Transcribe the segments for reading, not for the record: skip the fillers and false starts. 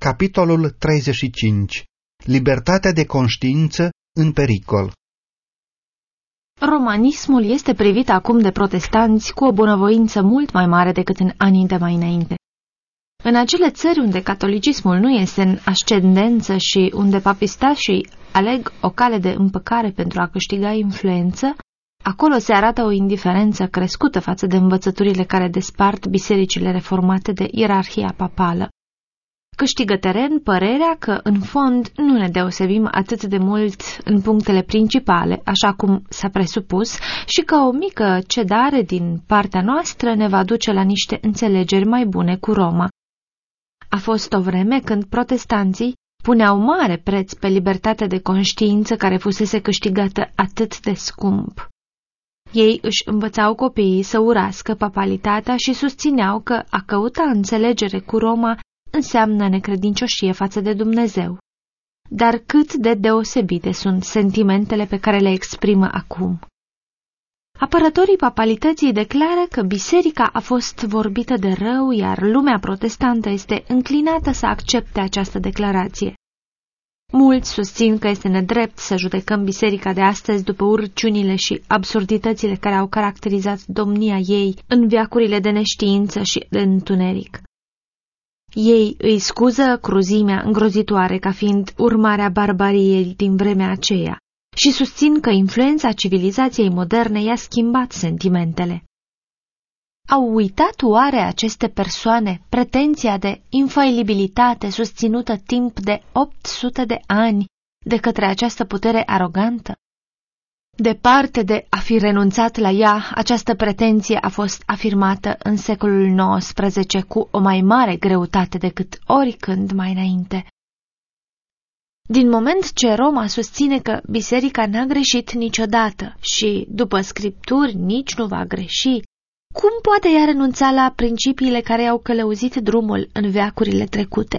Capitolul 35. Libertatea de conștiință în pericol. Romanismul este privit acum de protestanți cu o bunăvoință mult mai mare decât în anii de mai înainte. În acele țări unde catolicismul nu este în ascendență și unde papistașii aleg o cale de împăcare pentru a câștiga influență, acolo se arată o indiferență crescută față de învățăturile care despart bisericile reformate de ierarhia papală. Câștigă teren părerea că, în fond, nu ne deosebim atât de mult în punctele principale, așa cum s-a presupus, și că o mică cedare din partea noastră ne va duce la niște înțelegeri mai bune cu Roma. A fost o vreme când protestanții puneau mare preț pe libertatea de conștiință care fusese câștigată atât de scump. Ei își învățau copiii să urască papalitatea și susțineau că a căuta înțelegere cu Roma înseamnă necredincioșie față de Dumnezeu. Dar cât de deosebite sunt sentimentele pe care le exprimă acum. Apărătorii papalității declară că biserica a fost vorbită de rău, iar lumea protestantă este înclinată să accepte această declarație. Mulți susțin că este nedrept să judecăm biserica de astăzi după urciunile și absurditățile care au caracterizat domnia ei în veacurile de neștiință și de întuneric. Ei îi scuză cruzimea îngrozitoare ca fiind urmarea barbariei din vremea aceea și susțin că influența civilizației moderne i-a schimbat sentimentele. Au uitat oare aceste persoane pretenția de infailibilitate susținută timp de 800 de ani de către această putere arogantă? Departe de a fi renunțat la ea, această pretenție a fost afirmată în secolul XIX cu o mai mare greutate decât oricând mai înainte. Din moment ce Roma susține că biserica n-a greșit niciodată și, după scripturi, nici nu va greși, cum poate ea renunța la principiile care i-au călăuzit drumul în veacurile trecute?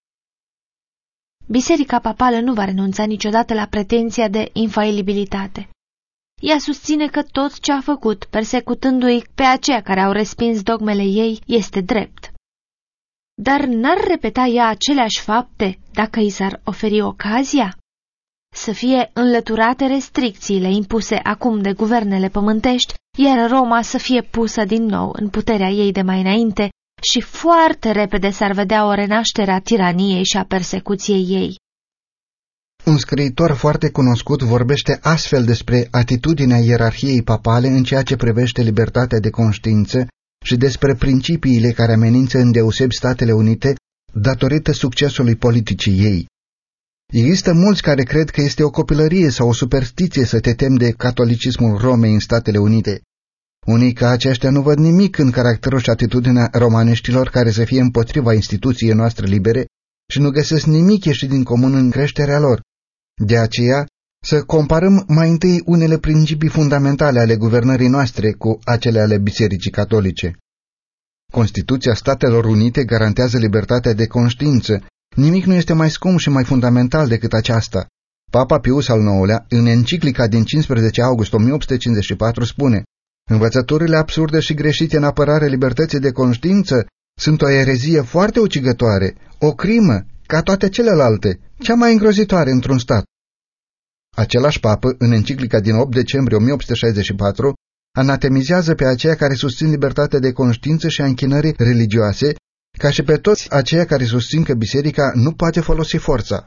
Biserica papală nu va renunța niciodată la pretenția de infailibilitate. Ea susține că tot ce a făcut, persecutându-i pe aceia care au respins dogmele ei, este drept. Dar n-ar repeta ea aceleași fapte dacă i s-ar oferi ocazia? Să fie înlăturate restricțiile impuse acum de guvernele pământești, iar Roma să fie pusă din nou în puterea ei de mai înainte și foarte repede s-ar vedea o renaștere a tiraniei și a persecuției ei. Un scriitor foarte cunoscut vorbește astfel despre atitudinea ierarhiei papale în ceea ce privește libertatea de conștiință și despre principiile care amenință îndeosebi Statele Unite datorită succesului politicii ei. Există mulți care cred că este o copilărie sau o superstiție să te temi de catolicismul Romei în Statele Unite. Unii ca aceștia nu văd nimic în caracterul și atitudinea romaniștilor care să fie împotriva instituției noastre libere și nu găsesc nimic ieșit din comun în creșterea lor. De aceea, să comparăm mai întâi unele principii fundamentale ale guvernării noastre cu acele ale Bisericii Catolice. Constituția Statelor Unite garantează libertatea de conștiință. Nimic nu este mai scump și mai fundamental decât aceasta. Papa Pius al IX-lea, în enciclica din 15 august 1854, spune: învățăturile absurde și greșite în apărarea libertății de conștiință sunt o erezie foarte ucigătoare, o crimă, ca toate celelalte, cea mai îngrozitoare într-un stat. Același papă, în enciclica din 8 decembrie 1864, anatemizează pe aceia care susțin libertatea de conștiință și a închinării religioase, ca și pe toți aceia care susțin că biserica nu poate folosi forța.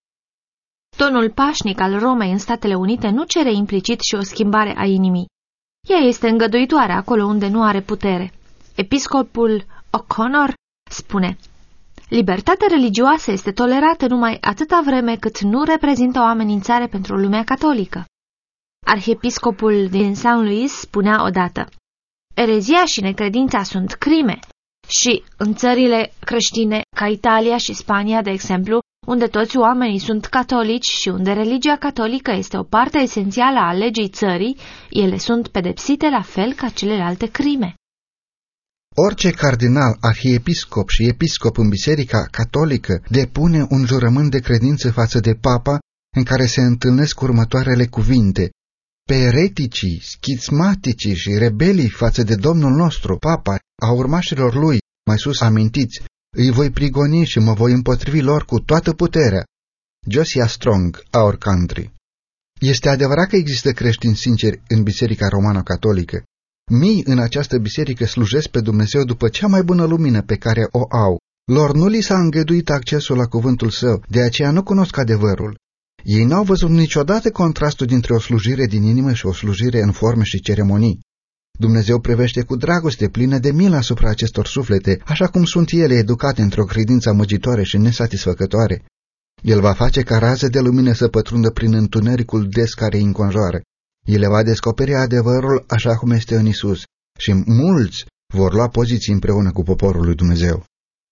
Tonul pașnic al Romei în Statele Unite nu cere implicit și o schimbare a inimii. Ea este îngăduitoare acolo unde nu are putere. Episcopul O'Connor spune: libertatea religioasă este tolerată numai atâta vreme cât nu reprezintă o amenințare pentru lumea catolică. Arhiepiscopul din St. Louis spunea odată: erezia și necredința sunt crime. Și în țările creștine ca Italia și Spania, de exemplu, unde toți oamenii sunt catolici și unde religia catolică este o parte esențială a legii țării, ele sunt pedepsite la fel ca celelalte crime. Orice cardinal, arhiepiscop și episcop în Biserica Catolică depune un jurământ de credință față de papa în care se întâlnesc următoarele cuvinte: pe ereticii, schismaticii și rebelii față de Domnul nostru, papa, a urmașilor lui, mai sus amintiți, Îi voi prigoni și mă voi împotrivi lor cu toată puterea. Josiah Strong, Our Country. Este adevărat că există creștini sinceri în Biserica Romano-Catolică. Mii în această biserică slujesc pe Dumnezeu după cea mai bună lumină pe care o au. Lor nu li s-a îngăduit accesul la cuvântul său, de aceea nu cunosc adevărul. Ei n-au văzut niciodată contrastul dintre o slujire din inimă și o slujire în forme și ceremonii. Dumnezeu privește cu dragoste plină de milă asupra acestor suflete, așa cum sunt ele educate într-o credință amăgitoare și nesatisfăcătoare. El va face ca rază de lumină să pătrundă prin întunericul des care îi înconjoară. El le va descoperi adevărul așa cum este în Isus și mulți vor lua poziții împreună cu poporul lui Dumnezeu.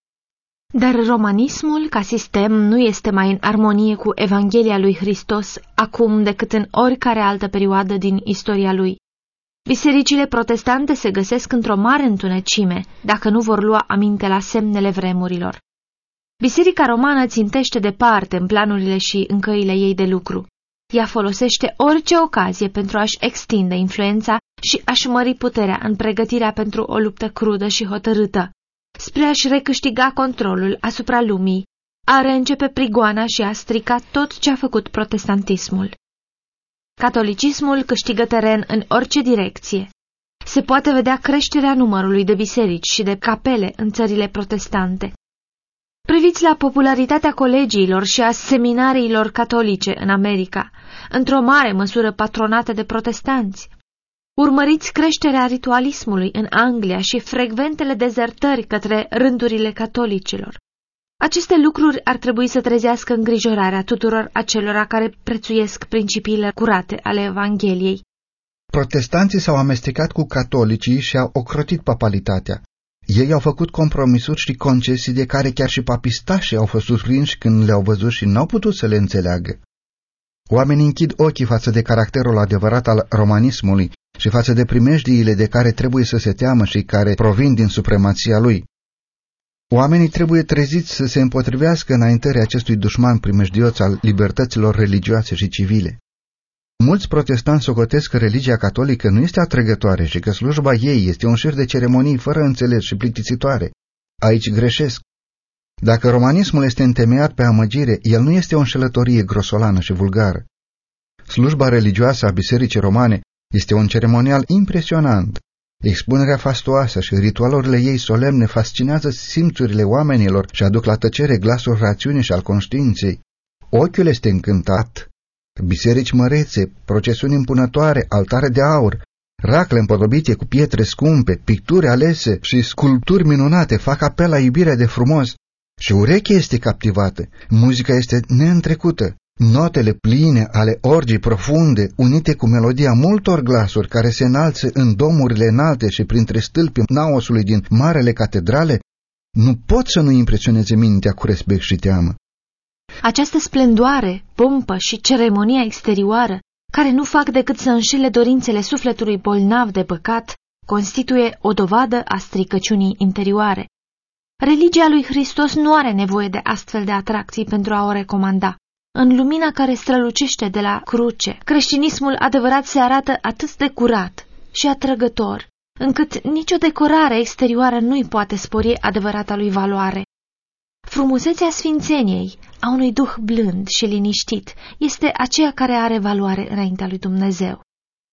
Dar romanismul, ca sistem, nu este mai în armonie cu Evanghelia lui Hristos acum decât în oricare altă perioadă din istoria lui. Bisericile protestante se găsesc într-o mare întunecime, dacă nu vor lua aminte la semnele vremurilor. Biserica romană țintește departe în planurile și în căile ei de lucru. Ea folosește orice ocazie pentru a-și extinde influența și a-și mări puterea în pregătirea pentru o luptă crudă și hotărâtă, spre a-și recâștiga controlul asupra lumii, a reîncepe prigoana și a stricat tot ce a făcut protestantismul. Catolicismul câștigă teren în orice direcție. Se poate vedea creșterea numărului de biserici și de capele în țările protestante. Priviți la popularitatea colegiilor și a seminariilor catolice în America, într-o mare măsură patronate de protestanți. Urmăriți creșterea ritualismului în Anglia și frecventele dezertări către rândurile catolicilor. Aceste lucruri ar trebui să trezească îngrijorarea tuturor acelora care prețuiesc principiile curate ale Evangheliei. Protestanții s-au amestecat cu catolicii și au ocrotit papalitatea. Ei au făcut compromisuri și concesii de care chiar și papistașii au fost surprinși când le-au văzut și n-au putut să le înțeleagă. Oamenii închid ochii față de caracterul adevărat al romanismului și față de primejdiile de care trebuie să se teamă și care provin din supremația lui. Oamenii trebuie treziți să se împotrivească înaintării acestui dușman primejdios al libertăților religioase și civile. Mulți protestanți socotesc că religia catolică nu este atrăgătoare și că slujba ei este un șir de ceremonii fără înțeles și plictisitoare. Aici greșesc. Dacă romanismul este întemeiat pe amăgire, el nu este o înșelătorie grosolană și vulgară. Slujba religioasă a Bisericii Romane este un ceremonial impresionant. Expunerea fastoasă și ritualurile ei solemne fascinează simțurile oamenilor și aduc la tăcere glasul rațiunii și al conștiinței. Ochiul este încântat. Biserici mărețe, procesiuni impunătoare, altare de aur, racle împodobite cu pietre scumpe, picturi alese și sculpturi minunate fac apel la iubirea de frumos și urechea este captivată, muzica este neîntrecută, notele pline ale orgii profunde, unite cu melodia multor glasuri care se înalță în domurile înalte și printre stâlpii naosului din marele catedrale, nu pot să nu impresioneze mintea cu respect și teamă. Această splendoare, pompă și ceremonia exterioară, care nu fac decât să înșele dorințele sufletului bolnav de păcat, constituie o dovadă a stricăciunii interioare. Religia lui Hristos nu are nevoie de astfel de atracții pentru a o recomanda. În lumina care strălucește de la cruce, creștinismul adevărat se arată atât de curat și atrăgător, încât nicio decorare exterioară nu-i poate spori adevărata lui valoare. Frumusețea sfințeniei, a unui duh blând și liniștit, este aceea care are valoare înaintea lui Dumnezeu.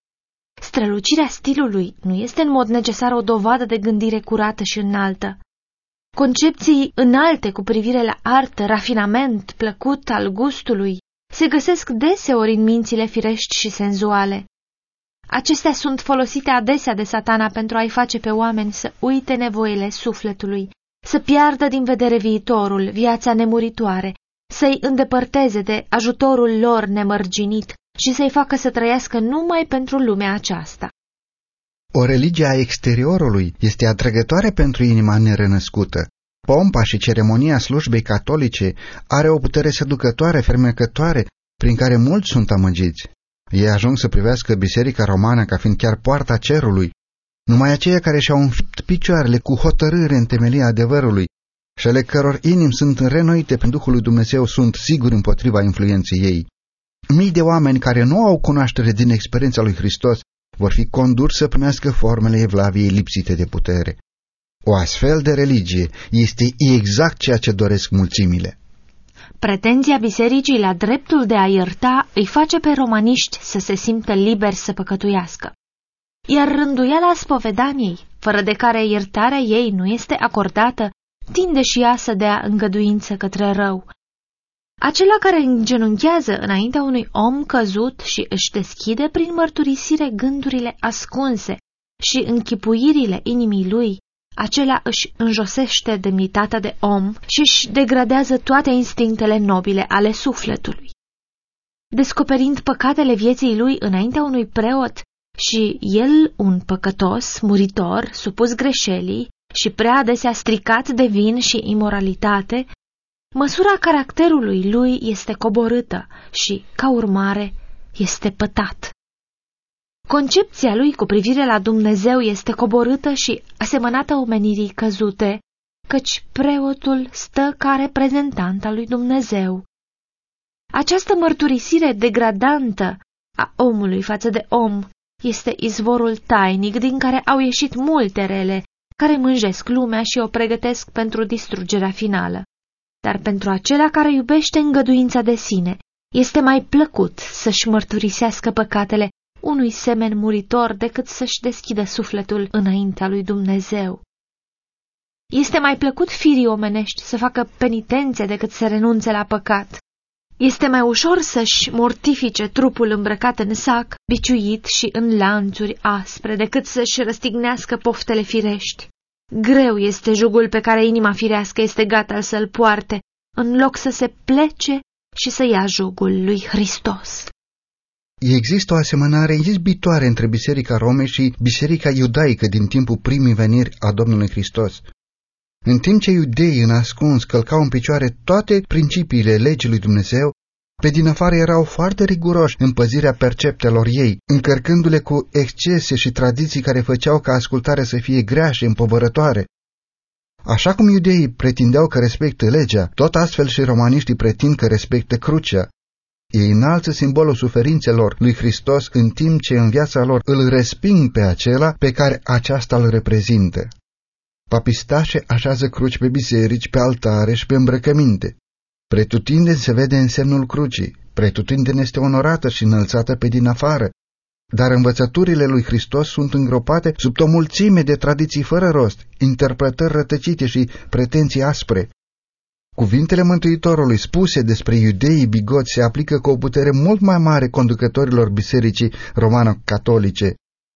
Strălucirea stilului nu este în mod necesar o dovadă de gândire curată și înaltă. Concepții înalte cu privire la artă, rafinament, plăcut al gustului, se găsesc deseori în mințile firești și senzuale. Acestea sunt folosite adesea de Satana pentru a-i face pe oameni să uite nevoile sufletului, să piardă din vedere viitorul, viața nemuritoare, să-i îndepărteze de ajutorul lor nemărginit și să-i facă să trăiască numai pentru lumea aceasta. O religie a exteriorului este atrăgătoare pentru inima nerenăscută. Pompa și ceremonia slujbei catolice are o putere seducătoare, fermecătoare, prin care mulți sunt amăgiți. Ei ajung să privească Biserica Romană ca fiind chiar poarta cerului. Numai aceia care și-au înfipt picioarele cu hotărâre în temelia adevărului și ale căror inimi sunt renoite prin Duhul lui Dumnezeu sunt siguri împotriva influenței ei. Mii de oameni care nu au cunoaștere din experiența lui Hristos vor fi conduși să primească formele evlaviei lipsite de putere. O astfel de religie este exact ceea ce doresc mulțimile. Pretenția bisericii la dreptul de a ierta îi face pe romaniști să se simtă liberi să păcătuiască. Iar rânduiala spovedaniei, fără de care iertarea ei nu este acordată, tinde și ea să dea îngăduință către rău. Acela care îngenunchează înaintea unui om căzut și își deschide prin mărturisire gândurile ascunse și închipuirile inimii lui, acela își înjosește demnitatea de om și își degradează toate instinctele nobile ale sufletului. Descoperind păcatele vieții lui înaintea unui preot și el un păcătos, muritor, supus greșelii și prea adesea stricat de vin și imoralitate, măsura caracterului lui este coborâtă și, ca urmare, este pătat. Concepția lui cu privire la Dumnezeu este coborâtă și asemănată omenirii căzute, căci preotul stă ca reprezentant al lui Dumnezeu. Această mărturisire degradantă a omului față de om este izvorul tainic din care au ieșit multe rele, care mânjesc lumea și o pregătesc pentru distrugerea finală. Dar pentru acela care iubește îngăduința de sine, este mai plăcut să-și mărturisească păcatele unui semen muritor decât să-și deschidă sufletul înaintea lui Dumnezeu. Este mai plăcut firii omenești să facă penitențe decât să renunțe la păcat. Este mai ușor să-și mortifice trupul îmbrăcat în sac, biciuit și în lanțuri aspre, decât să-și răstignească poftele firești. Greu este jugul pe care inima firească este gata să-l poarte, în loc să se plece și să ia jugul lui Hristos. Există o asemănare izbitoare între Biserica Romei și Biserica Iudaică din timpul primii veniri a Domnului Hristos. În timp ce iudeii în ascuns călcau în picioare toate principiile legii lui Dumnezeu, pe din afară erau foarte riguroși în păzirea perceptelor ei, încărcându-le cu excese și tradiții care făceau ca ascultarea să fie grea și împovărătoare. Așa cum iudeii pretindeau că respectă legea, tot astfel și romaniștii pretind că respectă crucea. Ei înalță simbolul suferințelor lui Hristos în timp ce în viața lor îl resping pe acela pe care aceasta îl reprezintă. Papistașe așează cruci pe biserici, pe altare și pe îmbrăcăminte. Pretutindeni se vede însemnul crucii, pretutindeni este onorată și înălțată pe din afară, dar învățăturile lui Hristos sunt îngropate sub o mulțime de tradiții fără rost, interpretări rătăcite și pretenții aspre. Cuvintele Mântuitorului spuse despre iudeii bigoți se aplică cu o putere mult mai mare conducătorilor bisericii romano-catolice.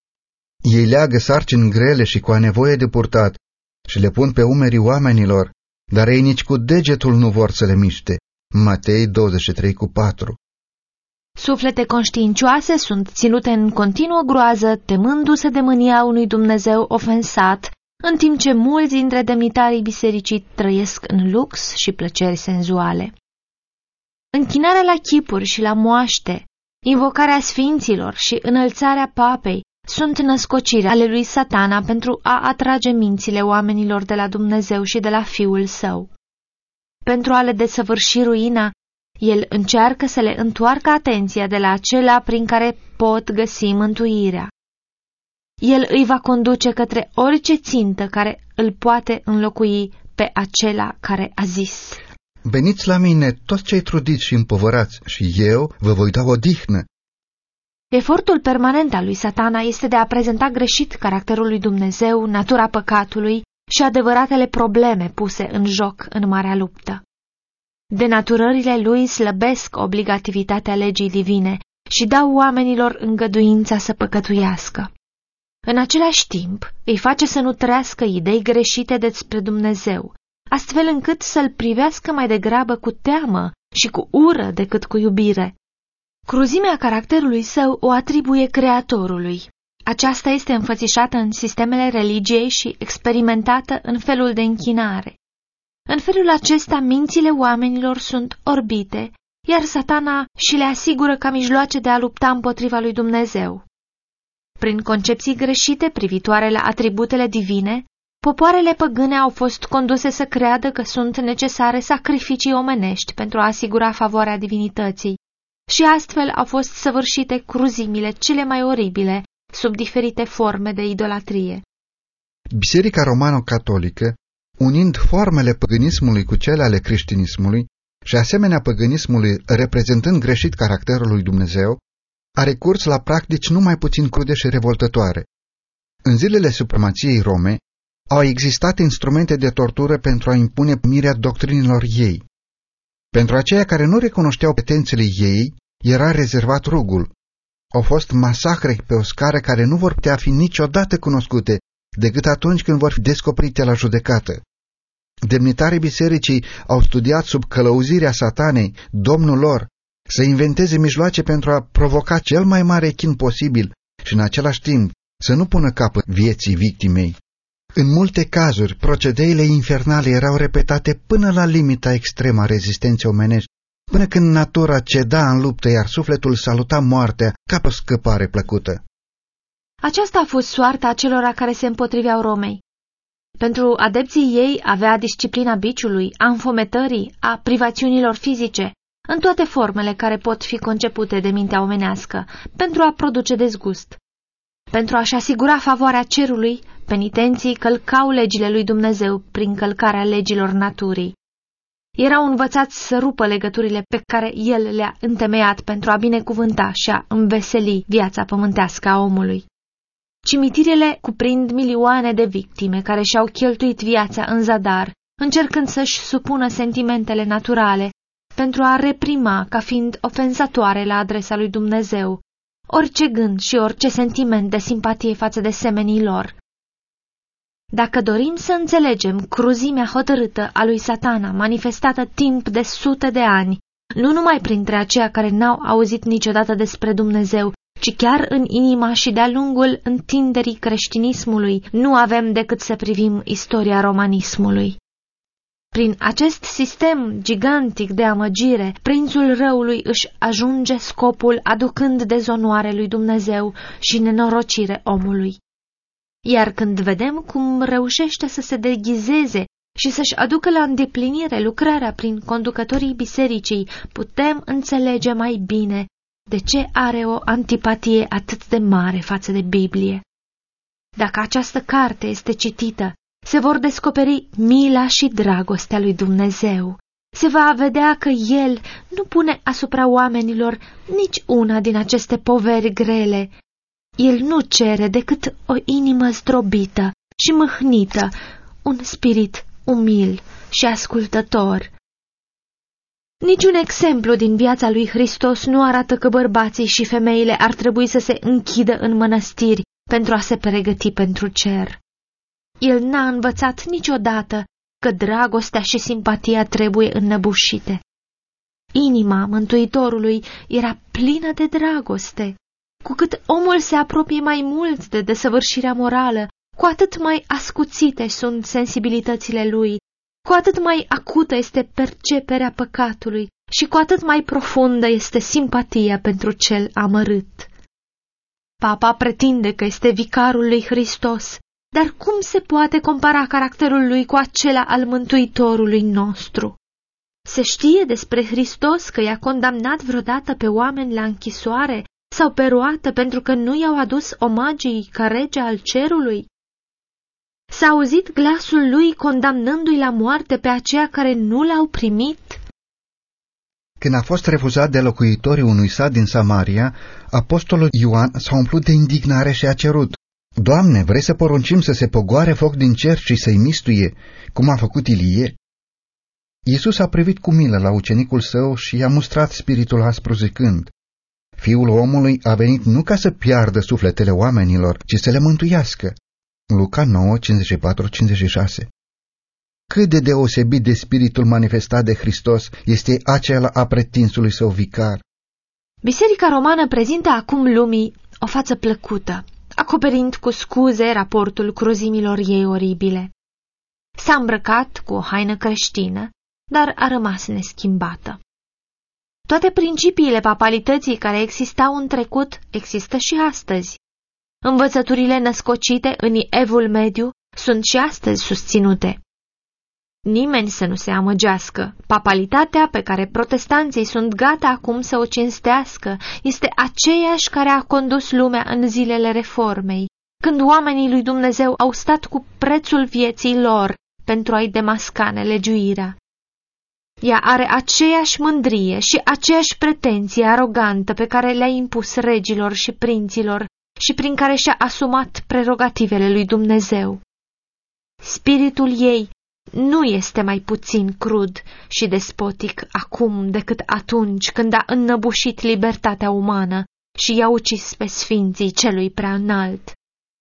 Ei leagă sarcini grele și cu a nevoie de purtat și le pun pe umerii oamenilor, dar ei nici cu degetul nu vor să le miște. Matei 23:4. Suflete conștiincioase sunt ținute în continuă groază, temându-se de mânia unui Dumnezeu ofensat, în timp ce mulți dintre demnitarii bisericii trăiesc în lux și plăceri senzuale. Închinarea la chipuri și la moaște, invocarea sfinților și înălțarea papei sunt născociri ale lui Satana pentru a atrage mințile oamenilor de la Dumnezeu și de la Fiul Său. Pentru a le desăvârși ruina, el încearcă să le întoarcă atenția de la acela prin care pot găsi mântuirea. El îi va conduce către orice țintă care îl poate înlocui pe acela care a zis: Veniți la mine toți cei trudiți și împovărați și eu vă voi da odihnă. Efortul permanent al lui Satana este de a prezenta greșit caracterul lui Dumnezeu, natura păcatului și adevăratele probleme puse în joc în marea luptă. Denaturările lui slăbesc obligativitatea legii divine și dau oamenilor îngăduința să păcătuiască. În același timp, îi face să nutrească idei greșite despre Dumnezeu, astfel încât să-l privească mai degrabă cu teamă și cu ură decât cu iubire. Cruzimea caracterului său o atribuie Creatorului. Aceasta este înfățișată în sistemele religiei și experimentată în felul de închinare. În felul acesta, mințile oamenilor sunt orbite, iar Satana și le asigură ca mijloace de a lupta împotriva lui Dumnezeu. Prin concepții greșite privitoare la atributele divine, popoarele păgâne au fost conduse să creadă că sunt necesare sacrificii omenești pentru a asigura favoarea divinității și astfel au fost săvârșite cruzimile cele mai oribile sub diferite forme de idolatrie. Biserica Romano-Catolică, unind formele păgânismului cu cele ale creștinismului și asemenea păgânismului reprezentând greșit caracterul lui Dumnezeu, a recurs la practici numai puțin crude și revoltătoare. În zilele supremației Rome, au existat instrumente de tortură pentru a impune mirea doctrinilor ei. Pentru aceia care nu recunoșteau petențele ei, era rezervat rugul. Au fost masacre pe o scară care nu vor putea fi niciodată cunoscute, decât atunci când vor fi descoperite la judecată. Demnitarii bisericii au studiat sub călăuzirea satanei, Domnul lor, să inventeze mijloace pentru a provoca cel mai mare chin posibil și în același timp să nu pună capăt vieții victimei. În multe cazuri, procedeile infernale erau repetate până la limita extremă a rezistenței omenești, până când natura ceda în luptă, iar sufletul saluta moartea ca pe o scăpare plăcută. Aceasta a fost soarta celora care se împotriveau Romei. Pentru adepții ei avea disciplina biciului, a înfometării, a privațiunilor fizice, în toate formele care pot fi concepute de mintea omenească, pentru a produce dezgust. Pentru a-și asigura favoarea cerului, penitenții călcau legile lui Dumnezeu prin călcarea legilor naturii. Erau învățați să rupă legăturile pe care El le-a întemeiat pentru a binecuvânta și a înveseli viața pământească a omului. Cimitirele cuprind milioane de victime care și-au cheltuit viața în zadar, încercând să-și supună sentimentele naturale pentru a reprima ca fiind ofensatoare la adresa lui Dumnezeu orice gând și orice sentiment de simpatie față de semenii lor. Dacă dorim să înțelegem cruzimea hotărâtă a lui Satana manifestată timp de sute de ani, nu numai printre aceia care n-au auzit niciodată despre Dumnezeu, ci chiar în inima și de-a lungul întinderii creștinismului, nu avem decât să privim istoria romanismului. Prin acest sistem gigantic de amăgire, prințul răului își ajunge scopul aducând dezonoare lui Dumnezeu și nenorocire omului. Iar când vedem cum reușește să se deghizeze și să-și aducă la îndeplinire lucrarea prin conducătorii bisericii, putem înțelege mai bine de ce are o antipatie atât de mare față de Biblie. Dacă această carte este citită, se vor descoperi mila și dragostea lui Dumnezeu. Se va vedea că El nu pune asupra oamenilor nici una din aceste poveri grele. El nu cere decât o inimă zdrobită și mâhnită, un spirit umil și ascultător. Niciun exemplu din viața lui Hristos nu arată că bărbații și femeile ar trebui să se închidă în mănăstiri pentru a se pregăti pentru cer. El n-a învățat niciodată că dragostea și simpatia trebuie înnăbușite. Inima Mântuitorului era plină de dragoste. Cu cât omul se apropie mai mult de desăvârșirea morală, cu atât mai ascuțite sunt sensibilitățile lui, cu atât mai acută este perceperea păcatului și cu atât mai profundă este simpatia pentru cel amărât. Papa pretinde că este vicarul lui Hristos, dar cum se poate compara caracterul lui cu acela al Mântuitorului nostru? Se știe despre Hristos că i-a condamnat vreodată pe oameni la închisoare sau pe roată pentru că nu i-au adus omagii ca rege al cerului? S-a auzit glasul lui condamnându-i la moarte pe aceia care nu l-au primit? Când a fost refuzat de locuitorii unui sat din Samaria, apostolul Ioan s-a umplut de indignare și a cerut: Doamne, vrei să poruncim să se pogoare foc din cer și să-i mistuie, cum a făcut Ilie? Iisus a privit cu milă la ucenicul său și i-a mustrat spiritul aspru zicând: Fiul omului a venit nu ca să piardă sufletele oamenilor, ci să le mântuiască. Luca 9, 54-56. Cât de deosebit de spiritul manifestat de Hristos este acela a pretinsului său vicar. Biserica romană prezintă acum lumii o față plăcută, acoperind cu scuze raportul cruzimilor ei oribile. S-a îmbrăcat cu o haină creștină, dar a rămas neschimbată. Toate principiile papalității care existau în trecut există și astăzi. Învățăturile născocite în Evul Mediu sunt și astăzi susținute. Nimeni să nu se amăgească. Papalitatea pe care protestanții sunt gata acum să o cinstească este aceeași care a condus lumea în zilele Reformei, când oamenii lui Dumnezeu au stat cu prețul vieții lor pentru a-i demasca nelegiuirea. Ea are aceeași mândrie și aceeași pretenție arogantă pe care le-a impus regilor și prinților și prin care și-a asumat prerogativele lui Dumnezeu. Spiritul ei nu este mai puțin crud și despotic acum decât atunci când a înnăbușit libertatea umană și i-a ucis pe sfinții celui prea înalt.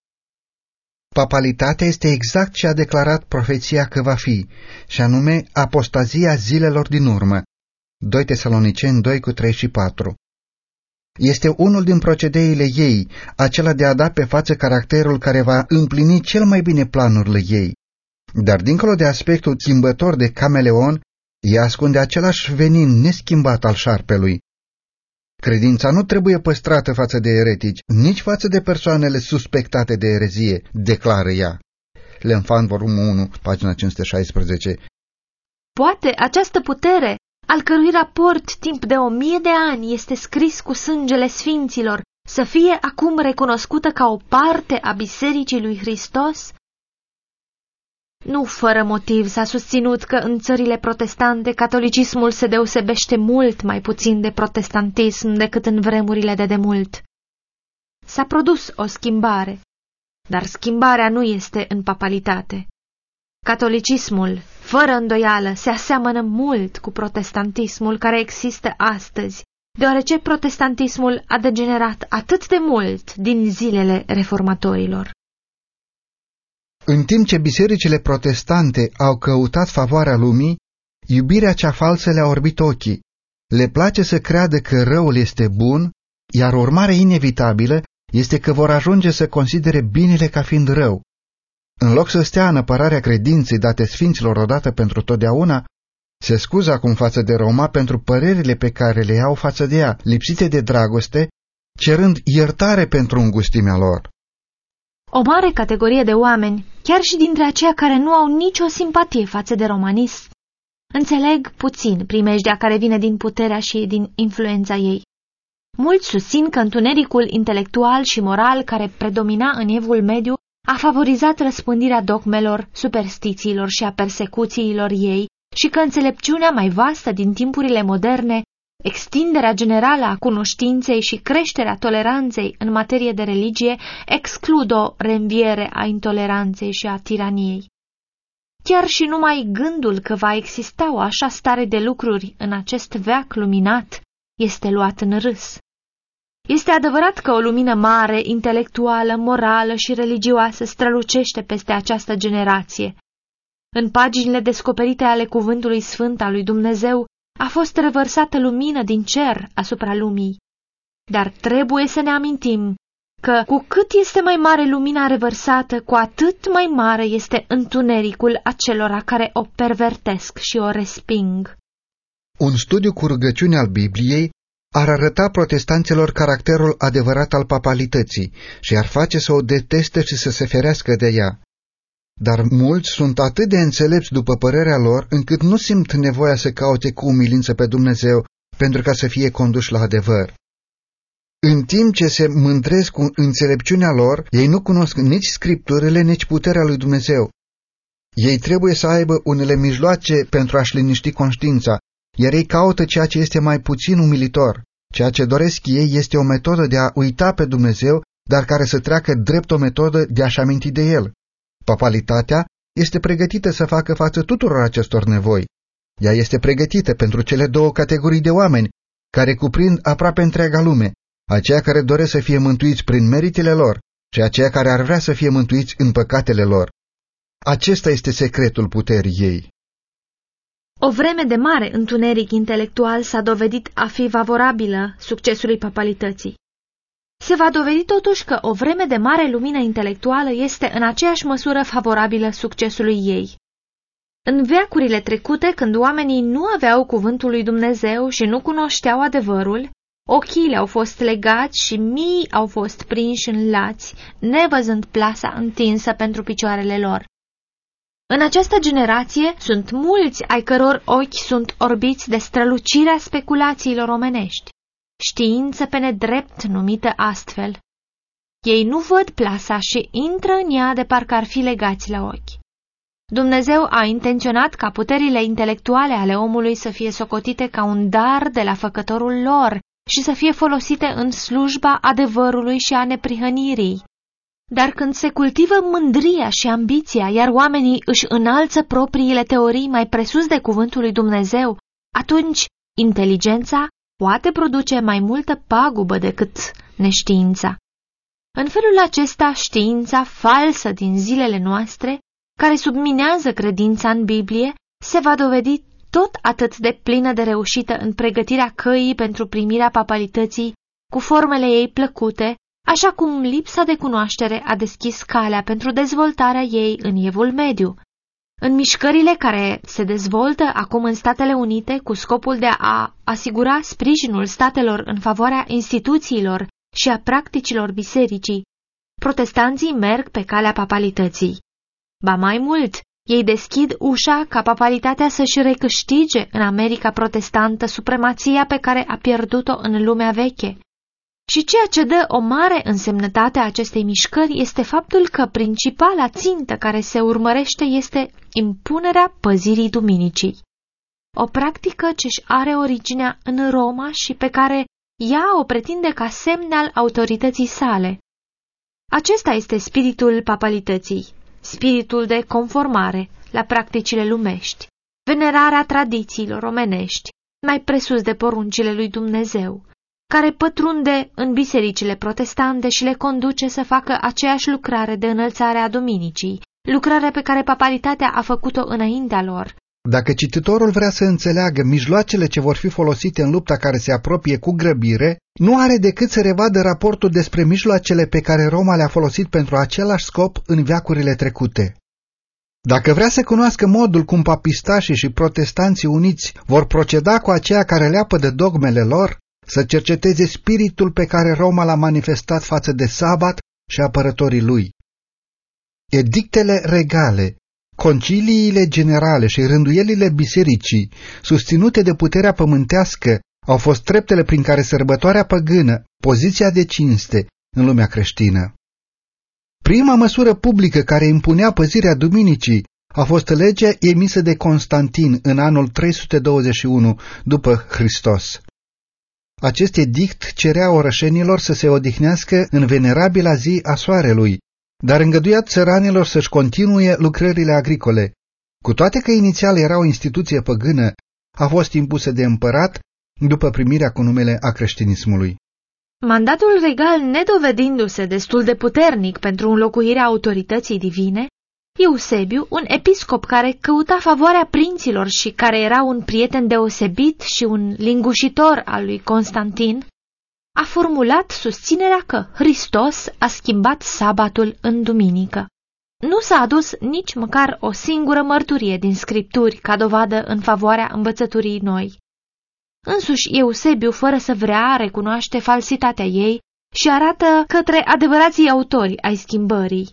Papalitatea este exact ce a declarat profeția că va fi, și anume apostazia zilelor din urmă. 2 Tesaloniceni 2:3-4. Este unul din procedeile ei, acela de a da pe față caracterul care va împlini cel mai bine planurile ei. Dar dincolo de aspectul schimbător de cameleon, ea ascunde același venin neschimbat al șarpelui. Credința nu trebuie păstrată față de eretici, nici față de persoanele suspectate de erezie, declară ea. L'Enfant, volumul 1, pagina 516. Poate această putere, al cărui raport timp de 1000 de ani este scris cu sângele sfinților, să fie acum recunoscută ca o parte a Bisericii lui Hristos? Nu fără motiv s-a susținut că în țările protestante catolicismul se deosebește mult mai puțin de protestantism decât în vremurile de demult. S-a produs o schimbare, dar schimbarea nu este în papalitate. Catolicismul, fără îndoială, se aseamănă mult cu protestantismul care există astăzi, deoarece protestantismul a degenerat atât de mult din zilele reformatorilor. În timp ce bisericile protestante au căutat favoarea lumii, iubirea cea falsă le-a orbit ochii. Le place să creadă că răul este bun, iar urmarea inevitabilă este că vor ajunge să considere binele ca fiind rău. În loc să stea în apărarea credinței date sfinților odată pentru totdeauna, se scuză acum față de Roma pentru părerile pe care le iau față de ea, lipsite de dragoste, cerând iertare pentru îngustimea lor. O mare categorie de oameni, chiar și dintre aceia care nu au nicio simpatie față de romanism, înțeleg puțin primejdea care vine din puterea și din influența ei. Mulți susțin că întunericul intelectual și moral care predomina în Evul Mediu a favorizat răspândirea dogmelor, superstițiilor și a persecuțiilor ei și că înțelepciunea mai vastă din timpurile moderne, extinderea generală a cunoștinței și creșterea toleranței în materie de religie exclud o reînviere a intoleranței și a tiraniei. Chiar și numai gândul că va exista o așa stare de lucruri în acest veac luminat este luat în râs. Este adevărat că o lumină mare, intelectuală, morală și religioasă strălucește peste această generație. În paginile descoperite ale cuvântului sfânt al lui Dumnezeu a fost revărsată lumină din cer asupra lumii. Dar trebuie să ne amintim că cu cât este mai mare lumina revărsată, cu atât mai mare este întunericul acelora care o pervertesc și o resping. Un studiu cu rugăciune al Bibliei ar arăta protestanților caracterul adevărat al papalității și ar face să o deteste și să se ferească de ea. Dar mulți sunt atât de înțelepți după părerea lor, încât nu simt nevoia să caute cu umilință pe Dumnezeu pentru ca să fie conduși la adevăr. În timp ce se mândresc cu înțelepciunea lor, ei nu cunosc nici scripturile, nici puterea lui Dumnezeu. Ei trebuie să aibă unele mijloace pentru a-și liniști conștiința, iar ei caută ceea ce este mai puțin umilitor. Ceea ce doresc ei este o metodă de a uita pe Dumnezeu, dar care să treacă drept o metodă de a-și aminti de El. Papalitatea este pregătită să facă față tuturor acestor nevoi. Ea este pregătită pentru cele două categorii de oameni, care cuprind aproape întreaga lume, aceia care doresc să fie mântuiți prin meritele lor și aceia care ar vrea să fie mântuiți în păcatele lor. Acesta este secretul puterii ei. O vreme de mare întuneric intelectual s-a dovedit a fi favorabilă succesului papalității. Se va dovedi totuși că o vreme de mare lumină intelectuală este în aceeași măsură favorabilă succesului ei. În veacurile trecute, când oamenii nu aveau cuvântul lui Dumnezeu și nu cunoșteau adevărul, ochii le-au fost legați și mii au fost prinși în lați, nevăzând plasa întinsă pentru picioarele lor. În această generație sunt mulți ai căror ochi sunt orbiți de strălucirea speculațiilor omenești, știință pe nedrept numită astfel. Ei nu văd plasa și intră în ea de parcă ar fi legați la ochi. Dumnezeu a intenționat ca puterile intelectuale ale omului să fie socotite ca un dar de la Făcătorul lor și să fie folosite în slujba adevărului și a neprihănirii. Dar când se cultivă mândria și ambiția, iar oamenii își înalță propriile teorii mai presus de cuvântul lui Dumnezeu, atunci inteligența poate produce mai multă pagubă decât neștiința. În felul acesta, știința falsă din zilele noastre, care subminează credința în Biblie, se va dovedi tot atât de plină de reușită în pregătirea căii pentru primirea papalității, cu formele ei plăcute, așa cum lipsa de cunoaștere a deschis calea pentru dezvoltarea ei în Evul Mediu. În mișcările care se dezvoltă acum în Statele Unite cu scopul de a asigura sprijinul statelor în favoarea instituțiilor și a practicilor bisericii, protestanții merg pe calea papalității. Ba mai mult, ei deschid ușa ca papalitatea să-și recâștige în America protestantă supremația pe care a pierdut-o în lumea veche. Și ceea ce dă o mare însemnătate a acestei mișcări este faptul că principala țintă care se urmărește este impunerea păzirii duminicii. O practică ce-și are originea în Roma și pe care ea o pretinde ca semn al autorității sale. Acesta este spiritul papalității, spiritul de conformare la practicile lumești, venerarea tradițiilor omenești, mai presus de poruncile lui Dumnezeu, care pătrunde în bisericile protestante și le conduce să facă aceeași lucrare de înălțare a duminicii, lucrare pe care papalitatea a făcut-o înaintea lor. Dacă cititorul vrea să înțeleagă mijloacele ce vor fi folosite în lupta care se apropie cu grăbire, nu are decât să revadă raportul despre mijloacele pe care Roma le-a folosit pentru același scop în veacurile trecute. Dacă vrea să cunoască modul cum papistașii și protestanții uniți vor proceda cu aceia care leapă de dogmele lor, să cerceteze spiritul pe care Roma l-a manifestat față de sabat și apărătorii lui. Edictele regale, conciliile generale și rânduielile bisericii, susținute de puterea pământească, au fost treptele prin care sărbătoarea păgână, poziția de cinste în lumea creștină. Prima măsură publică care impunea păzirea duminicii a fost legea emisă de Constantin în anul 321 după Hristos. Acest edict cerea orășenilor să se odihnească în venerabila zi a soarelui, dar îngăduia țăranilor să-și continue lucrările agricole. Cu toate că inițial era o instituție păgână, a fost impusă de împărat după primirea cu numele a creștinismului. Mandatul regal nedovedindu-se destul de puternic pentru înlocuirea autorității divine, Eusebiu, un episcop care căuta favoarea prinților și care era un prieten deosebit și un lingușitor al lui Constantin, a formulat susținerea că Hristos a schimbat sabatul în duminică. Nu s-a adus nici măcar o singură mărturie din Scripturi ca dovadă în favoarea învățăturii noi. Însuși Eusebiu, fără să vrea, recunoaște falsitatea ei și arată către adevărații autori ai schimbării.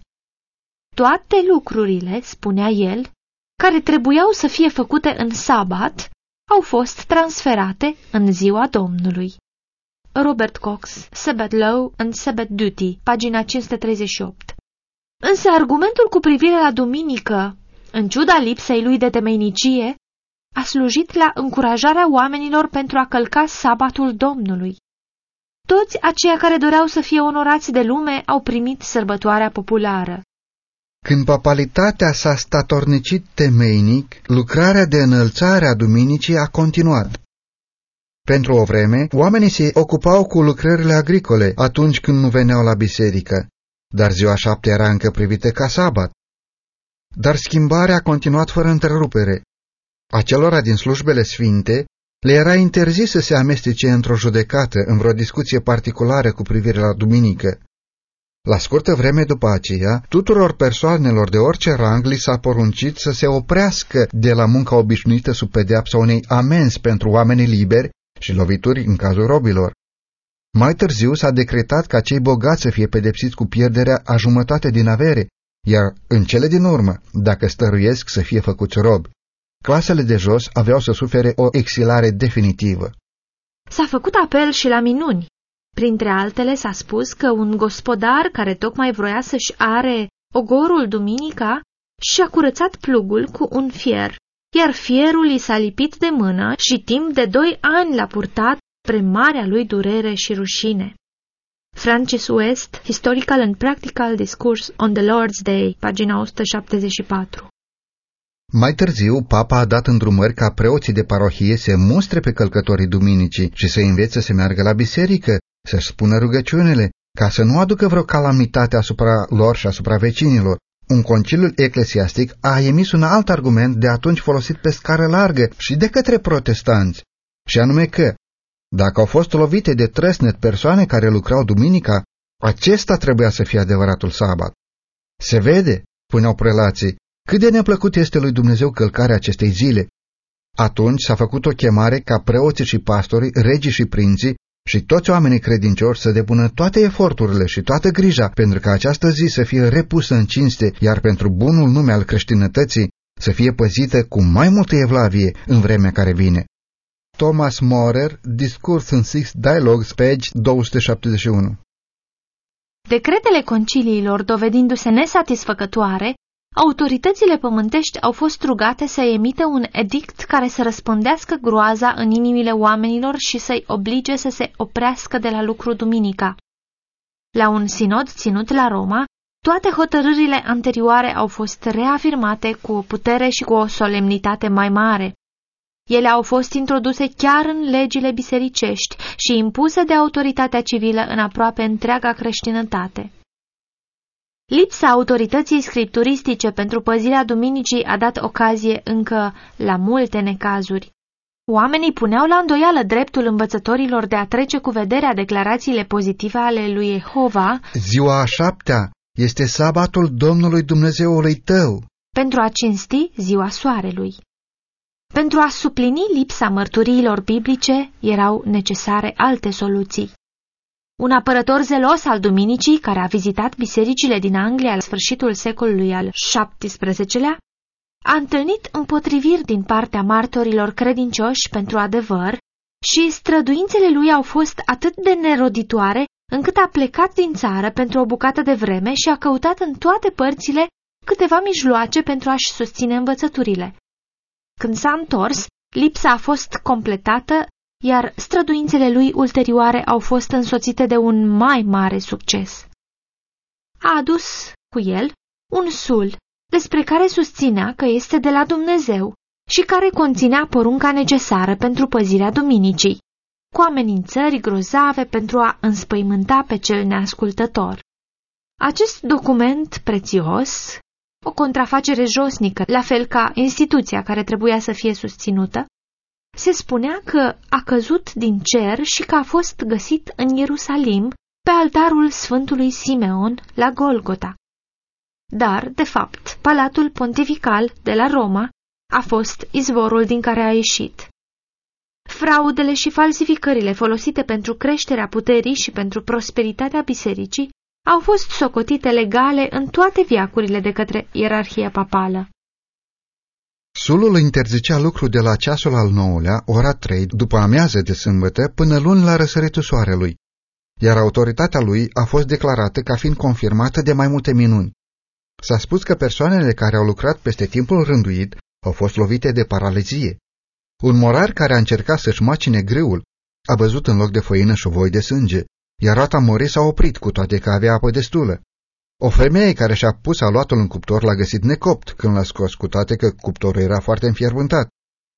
Toate lucrurile, spunea el, care trebuiau să fie făcute în sabat, au fost transferate în ziua Domnului. Robert Cox, Sabbath Law and Sabbath Duty, pagina 538. Însă argumentul cu privire la duminică, în ciuda lipsei lui de temeinicie, a slujit la încurajarea oamenilor pentru a călca sabatul Domnului. Toți aceia care doreau să fie onorați de lume au primit sărbătoarea populară. Când papalitatea s-a statornicit temeinic, lucrarea de înălțare a duminicii a continuat. Pentru o vreme, oamenii se ocupau cu lucrările agricole atunci când nu veneau la biserică, dar ziua 7 era încă privită ca sabat. Dar schimbarea a continuat fără întrerupere. Acelora din slujbele sfinte le era interzis să se amestece într-o judecată, în vreo discuție particulară cu privire la duminică. La scurtă vreme după aceea, tuturor persoanelor de orice rang li s-a poruncit să se oprească de la munca obișnuită sub pedeapsa unei amenzi pentru oamenii liberi și lovituri în cazul robilor. Mai târziu s-a decretat ca cei bogați să fie pedepsiți cu pierderea a jumătate din avere, iar în cele din urmă, dacă stăruiesc, să fie făcuți robi. Clasele de jos aveau să sufere o exilare definitivă. S-a făcut apel și la minuni. Printre altele s-a spus că un gospodar care tocmai vroia să-și are ogorul duminica și-a curățat plugul cu un fier, iar fierul i s-a lipit de mână și timp de 2 ani l-a purtat spre marea lui durere și rușine. Francis West, Historical and Practical Discourse on the Lord's Day, pagina 174. Mai târziu, papa a dat îndrumări ca preoții de parohie să mustre pe călcătorii duminicii și să învețe să meargă la biserică, să-și spună rugăciunile, ca să nu aducă vreo calamitate asupra lor și asupra vecinilor. Un conciliu eclesiastic a emis un alt argument de atunci folosit pe scară largă și de către protestanți, și anume că, dacă au fost lovite de trăsnet persoane care lucrau duminica, acesta trebuia să fie adevăratul sabat. Se vede, spuneau prelații, cât de neplăcut este lui Dumnezeu călcarea acestei zile. Atunci s-a făcut o chemare ca preoții și pastorii, regii și prinții și toți oamenii credincioși să depună toate eforturile și toată grija pentru ca această zi să fie repusă în cinste, iar pentru bunul nume al creștinătății să fie păzită cu mai multă evlavie în vremea care vine. Thomas Morer, Discourse in Six Dialogues, page 271. Decretele conciliilor dovedindu-se nesatisfăcătoare, autoritățile pământești au fost rugate să emite un edict care să răspândească groaza în inimile oamenilor și să-i oblige să se oprească de la lucru duminica. La un sinod ținut la Roma, toate hotărârile anterioare au fost reafirmate cu o putere și cu o solemnitate mai mare. Ele au fost introduse chiar în legile bisericești și impuse de autoritatea civilă în aproape întreaga creștinătate. Lipsa autorității scripturistice pentru păzirea duminicii a dat ocazie încă la multe necazuri. Oamenii puneau la îndoială dreptul învățătorilor de a trece cu vederea declarațiile pozitive ale lui Jehova. Ziua a 7-a este sabatul Domnului Dumnezeului tău. Pentru a cinsti ziua soarelui. Pentru a suplini lipsa mărturiilor biblice, erau necesare alte soluții. Un apărător zelos al duminicii, care a vizitat bisericile din Anglia la sfârșitul secolului al XVII-lea, a întâlnit împotriviri din partea martorilor credincioși pentru adevăr și străduințele lui au fost atât de neroditoare încât a plecat din țară pentru o bucată de vreme și a căutat în toate părțile câteva mijloace pentru a-și susține învățăturile. Când s-a întors, lipsa a fost completată, iar străduințele lui ulterioare au fost însoțite de un mai mare succes. A adus cu el un sul, despre care susținea că este de la Dumnezeu și care conținea porunca necesară pentru păzirea duminicii, cu amenințări grozave pentru a înspăimânta pe cel neascultător. Acest document prețios, o contrafacere josnică, la fel ca instituția care trebuia să fie susținută, se spunea că a căzut din cer și că a fost găsit în Ierusalim, pe altarul Sfântului Simeon, la Golgota. Dar, de fapt, Palatul Pontifical de la Roma a fost izvorul din care a ieșit. Fraudele și falsificările folosite pentru creșterea puterii și pentru prosperitatea bisericii au fost socotite legale în toate veacurile de către ierarhia papală. Sulul interzicea lucru de la ceasul al 9-lea, ora 3, după amiază de sâmbătă, până luni la răsăritul soarelui, iar autoritatea lui a fost declarată ca fiind confirmată de mai multe minuni. S-a spus că persoanele care au lucrat peste timpul rânduit au fost lovite de paralizie. Un morar care a încercat să-și macine grâul a văzut în loc de făină șovoi de sânge, iar roata morii s-a oprit, cu toate că avea apă destulă. O femeie care și-a pus aluatul în cuptor l-a găsit necopt când l-a scos, cu toate că cuptorul era foarte înfierbântat.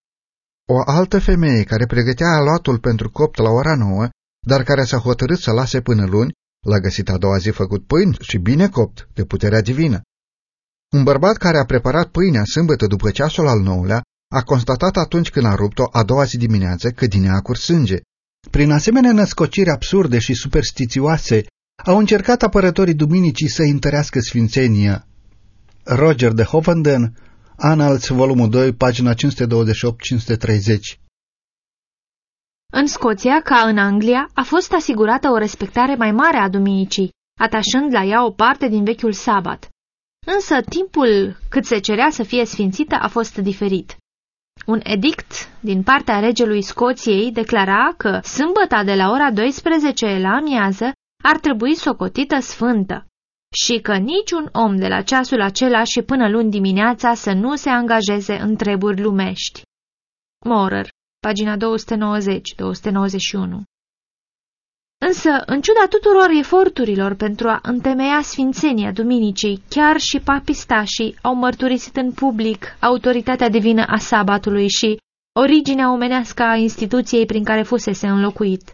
O altă femeie care pregătea aluatul pentru copt la ora 9, dar care s-a hotărât să lase până luni, l-a găsit a doua zi făcut pâini și bine copt, de puterea divină. Un bărbat care a preparat pâinea sâmbătă după ceasul al 9-lea a constatat atunci când a rupt-o a doua zi dimineață că din ea a curs sânge. Prin asemenea născociri absurde și superstițioase, au încercat apărătorii duminicii să întărească sfințenia. Roger de Hovenden, Annals, volumul 2, pagina 528-530. În Scoția, ca în Anglia, a fost asigurată o respectare mai mare a duminicii, atașând la ea o parte din vechiul sabat. Însă timpul cât se cerea să fie sfințită a fost diferit. Un edict din partea regelui Scoției declara că sâmbăta de la ora 12 la amiază ar trebui socotită sfântă și că niciun om de la ceasul acela și până luni dimineața să nu se angajeze în treburi lumești. Maurer, pagina 290-291. Însă, în ciuda tuturor eforturilor pentru a întemeia sfințenia duminicii, chiar și papistașii au mărturisit în public autoritatea divină a sabatului și originea omenească a instituției prin care fusese înlocuit.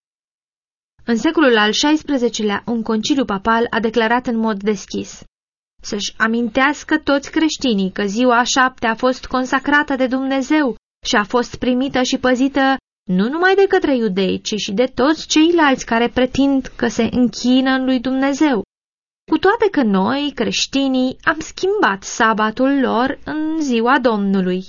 În secolul al XVI-lea, un conciliu papal a declarat în mod deschis: să-și amintească toți creștinii că ziua a 7-a a fost consacrată de Dumnezeu și a fost primită și păzită nu numai de către iudei, ci și de toți ceilalți care pretind că se închină în lui Dumnezeu, cu toate că noi, creștinii, am schimbat sabatul lor în ziua Domnului.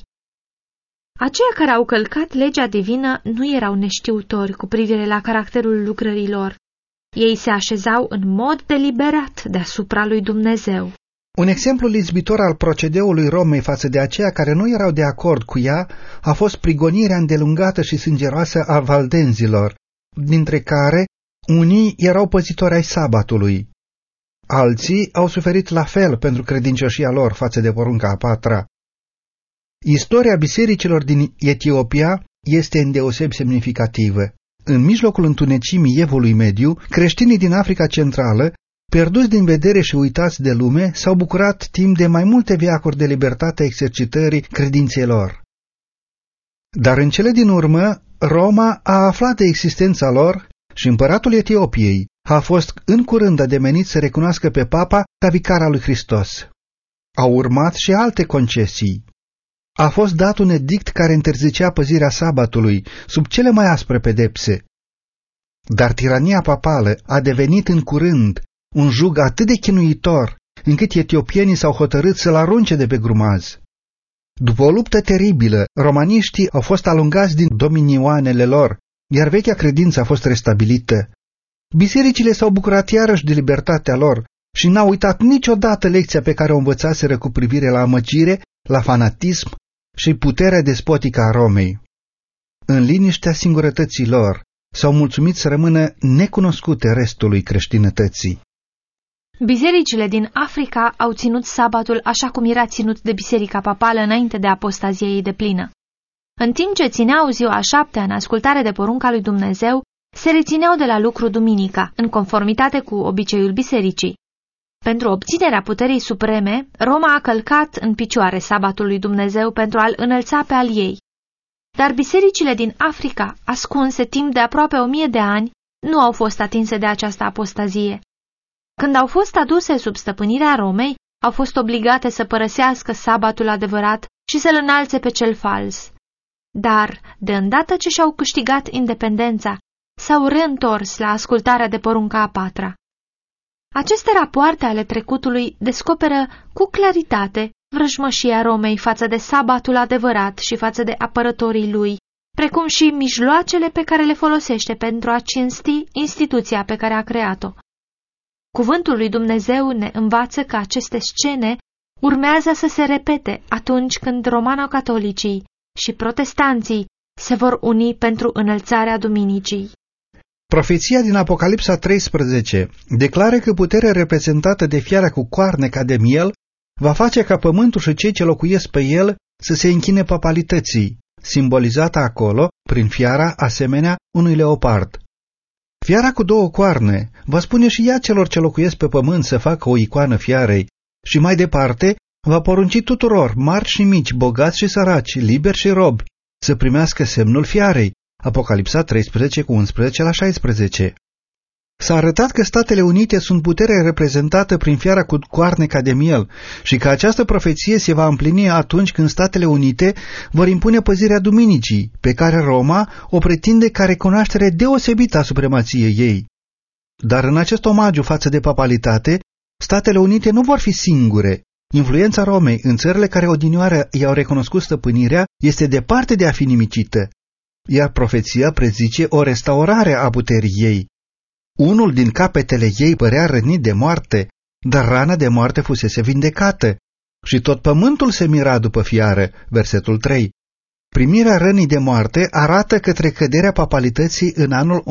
Aceia care au călcat legea divină nu erau neștiutori cu privire la caracterul lucrărilor. Ei se așezau în mod deliberat deasupra lui Dumnezeu. Un exemplu izbitor al procedeului Romei față de aceia care nu erau de acord cu ea a fost prigonirea îndelungată și sângeroasă a valdenzilor, dintre care unii erau păzitori ai sabatului. Alții au suferit la fel pentru credincioșia lor față de porunca a 4-a. Istoria bisericilor din Etiopia este îndeosebi semnificativă. În mijlocul întunecimii Evului Mediu, creștinii din Africa Centrală, pierduți din vedere și uitați de lume, s-au bucurat timp de mai multe veacuri de libertatea exercitării credinței lor. Dar în cele din urmă, Roma a aflat de existența lor și împăratul Etiopiei a fost în curând ademenit să recunoască pe papa ca vicar al lui Hristos. Au urmat și alte concesii. A fost dat un edict care interzicea păzirea sabatului sub cele mai aspre pedepse. Dar tirania papală a devenit în curând un jug atât de chinuitor, încât etiopienii s-au hotărât să-l arunce de pe grumaz. După o luptă teribilă, romaniștii au fost alungați din dominioanele lor, iar vechea credință a fost restabilită. Bisericile s-au bucurat iarăși de libertatea lor și n-au uitat niciodată lecția pe care o învățaseră cu privire la amăgire, la fanatism și puterea despotică a Romei. În liniștea singurătății lor, s-au mulțumit să rămână necunoscute restului creștinătății. Bisericile din Africa au ținut sabatul așa cum era ținut de biserica papală înainte de apostazia ei deplină. În timp ce țineau ziua a 7-a în ascultare de porunca lui Dumnezeu, se rețineau de la lucru duminica, în conformitate cu obiceiul bisericii. Pentru obținerea puterii supreme, Roma a călcat în picioare sabatul lui Dumnezeu pentru a-l înălța pe al ei. Dar bisericile din Africa, ascunse timp de aproape 1000 de ani, nu au fost atinse de această apostazie. Când au fost aduse sub stăpânirea Romei, au fost obligate să părăsească sabatul adevărat și să-l înalțe pe cel fals. Dar, de îndată ce și-au câștigat independența, s-au reîntors la ascultarea de porunca a 4-a. Aceste rapoarte ale trecutului descoperă cu claritate vrăjmășia Romei față de sabatul adevărat și față de apărătorii lui, precum și mijloacele pe care le folosește pentru a cinsti instituția pe care a creat-o. Cuvântul lui Dumnezeu ne învață că aceste scene urmează să se repete atunci când romano-catolicii și protestanții se vor uni pentru înălțarea duminicii. Profeția din Apocalipsa 13 declară că puterea reprezentată de fiara cu coarne ca de miel va face ca pământul și cei ce locuiesc pe el să se închine papalității, simbolizată acolo prin fiara asemenea unui leopard. Fiara cu 2 coarne va spune și ea celor ce locuiesc pe pământ să facă o icoană fiarei și mai departe va porunci tuturor, mari și mici, bogați și săraci, liberi și robi, să primească semnul fiarei. Apocalipsa 13 cu 11 la 16. S-a arătat că Statele Unite sunt puterea reprezentată prin fiara cu coarne ca de miel și că această profeție se va împlini atunci când Statele Unite vor impune păzirea duminicii, pe care Roma o pretinde ca recunoaștere deosebită a supremației ei. Dar în acest omagiu față de papalitate, Statele Unite nu vor fi singure. Influența Romei în țările care odinioară i-au recunoscut stăpânirea este departe de a fi nimicită, iar profeția prezice o restaurare a puterii ei. Unul din capetele ei părea rănit de moarte, dar rana de moarte fusese vindecată. Și tot pământul se mira după fiară, versetul 3. Primirea rănii de moarte arată către căderea papalității în anul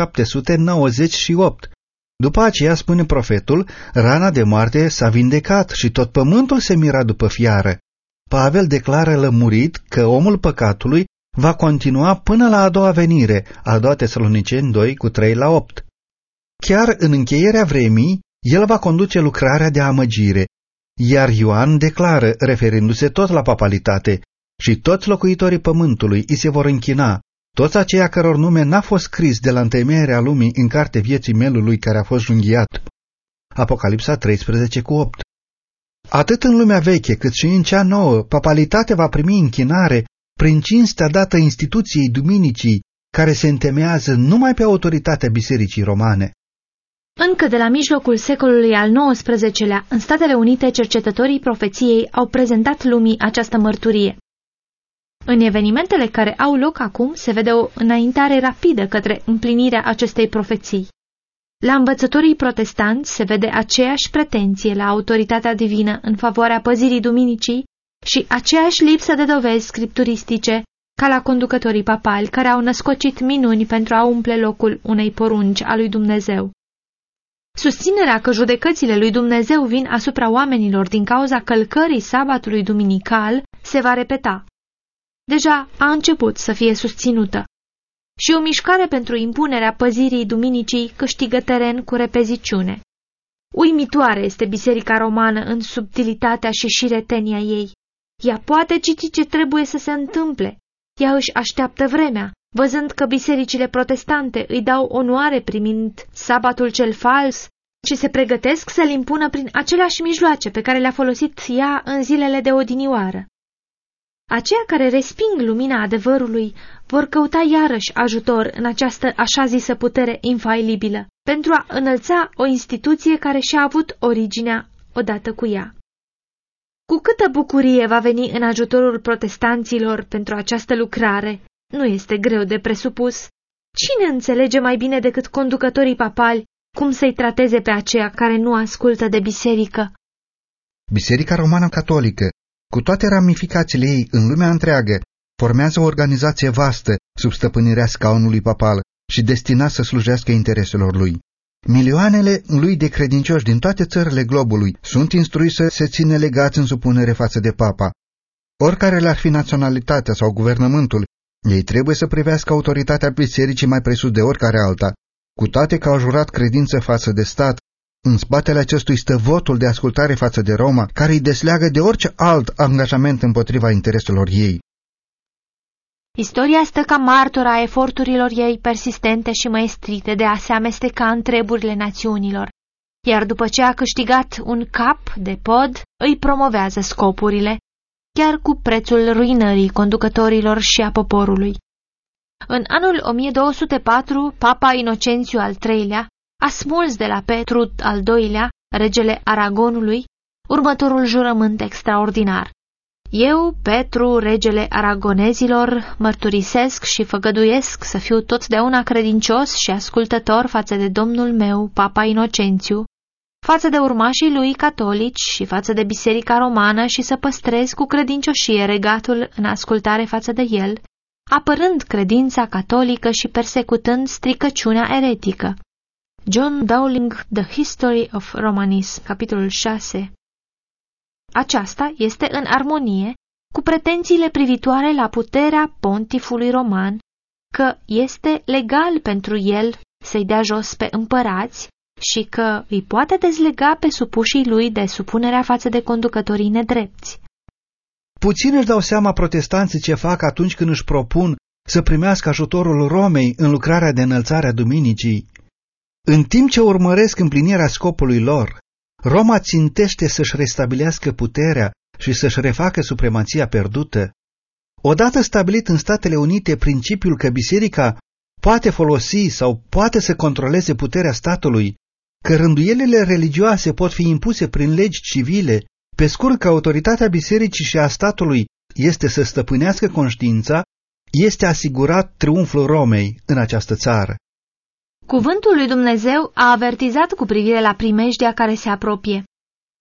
1798. După aceea, spune profetul, rana de moarte s-a vindecat și tot pământul se mira după fiară. Pavel declară lămurit că omul păcatului va continua până la a doua venire, a doua Tesaloniceni 2:3-8. Chiar în încheierea vremii, el va conduce lucrarea de amăgire, iar Ioan declară, referindu-se tot la papalitate, și toți locuitorii pământului îi se vor închina, toți aceia căror nume n-a fost scris de la întemeierea lumii în cartea vieții melului care a fost junghiat. Apocalipsa 13:8. Atât în lumea veche cât și în cea nouă, papalitatea va primi închinare prin cinstea dată instituției duminicii, care se întemeiază numai pe autoritatea Bisericii Romane. Încă de la mijlocul secolului al XIX-lea, în Statele Unite, cercetătorii profeției au prezentat lumii această mărturie. În evenimentele care au loc acum se vede o înaintare rapidă către împlinirea acestei profeții. La învățătorii protestanți se vede aceeași pretenție la autoritatea divină în favoarea păzirii duminicii și aceeași lipsă de dovezi scripturistice ca la conducătorii papali care au născocit minuni pentru a umple locul unei porunci a lui Dumnezeu. Susținerea că judecățile lui Dumnezeu vin asupra oamenilor din cauza călcării sabatului duminical se va repeta. Deja a început să fie susținută. Și o mișcare pentru impunerea păzirii duminicii câștigă teren cu repeziciune. Uimitoare este Biserica Romană în subtilitatea și șiretenia ei. Ea poate citi ce trebuie să se întâmple. Ea își așteaptă vremea, văzând că bisericile protestante îi dau onoare primind sabatul cel fals și se pregătesc să-l impună prin aceleași mijloace pe care le-a folosit ea în zilele de odinioară. Aceia care resping lumina adevărului vor căuta iarăși ajutor în această așa zisă putere infailibilă, pentru a înălța o instituție care și-a avut originea odată cu ea. Cu câtă bucurie va veni în ajutorul protestanților pentru această lucrare, nu este greu de presupus. Cine înțelege mai bine decât conducătorii papali cum să-i trateze pe aceia care nu ascultă de biserică? Biserica Romană Catolică, cu toate ramificațiile ei în lumea întreagă, formează o organizație vastă sub stăpânirea scaunului papal și destinat să slujească intereselor lui. Milioanele lui de credincioși din toate țările globului sunt instruiți să se țină legați în supunere față de papa. Oricare le-ar fi naționalitatea sau guvernământul, ei trebuie să privească autoritatea bisericii mai presus de oricare alta, cu toate că au jurat credință față de stat. În spatele acestui stă votul de ascultare față de Roma, care îi desleagă de orice alt angajament împotriva intereselor ei. Istoria stă ca martora a eforturilor ei persistente și maestrite de a se amesteca în treburile națiunilor, iar după ce a câștigat un cap de pod, îi promovează scopurile, chiar cu prețul ruinării conducătorilor și a poporului. În anul 1204, Papa Inocențiu al III-lea a smuls de la Petru al II-lea, regele Aragonului, următorul jurământ extraordinar. Eu, Petru, regele aragonezilor, mărturisesc și făgăduiesc să fiu totdeauna credincios și ascultător față de domnul meu, Papa Inocențiu, față de urmașii lui catolici și față de Biserica Romană și să păstrez cu credincioșie regatul în ascultare față de el, apărând credința catolică și persecutând stricăciunea eretică. John Dowling, The History of Romanism, capitolul 6. Aceasta este în armonie cu pretențiile privitoare la puterea pontifului roman, că este legal pentru el să-i dea jos pe împărați și că îi poate dezlega pe supușii lui de supunerea față de conducătorii nedrepți. Puțin își dau seama protestanții ce fac atunci când își propun să primească ajutorul Romei în lucrarea de înălțare a duminicii. În timp ce urmăresc împlinirea scopului lor, Roma țintește să-și restabilească puterea și să-și refacă supremația pierdută. Odată stabilit în Statele Unite principiul că biserica poate folosi sau poate să controleze puterea statului, că rânduielile religioase pot fi impuse prin legi civile, pe scurt că autoritatea bisericii și a statului este să stăpânească conștiința, este asigurat triumful Romei în această țară. Cuvântul lui Dumnezeu a avertizat cu privire la primejdia care se apropie.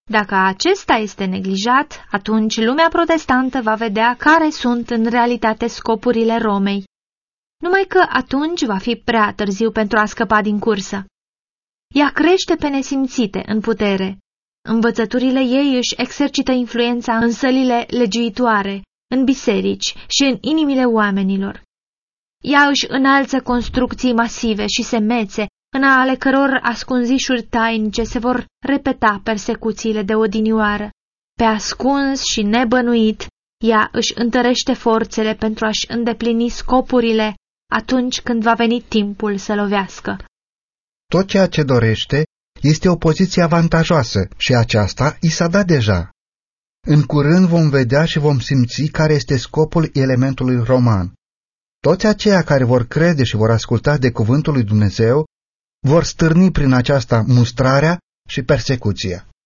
Dacă acesta este neglijat, atunci lumea protestantă va vedea care sunt în realitate scopurile Romei. Numai că atunci va fi prea târziu pentru a scăpa din cursă. Ea crește pe nesimțite în putere. Învățăturile ei își exercită influența în sălile legiuitoare, în biserici și în inimile oamenilor. Ea își înalță construcții masive și semețe, în ale căror ascunzișuri tainice se vor repeta persecuțiile de odinioară. Pe ascuns și nebănuit, ea își întărește forțele pentru a-și îndeplini scopurile atunci când va veni timpul să lovească. Tot ceea ce dorește este o poziție avantajoasă și aceasta i s-a dat deja. În curând vom vedea și vom simți care este scopul elementului roman. Toți aceia care vor crede și vor asculta de cuvântul lui Dumnezeu vor stârni prin aceasta mustrarea și persecuția.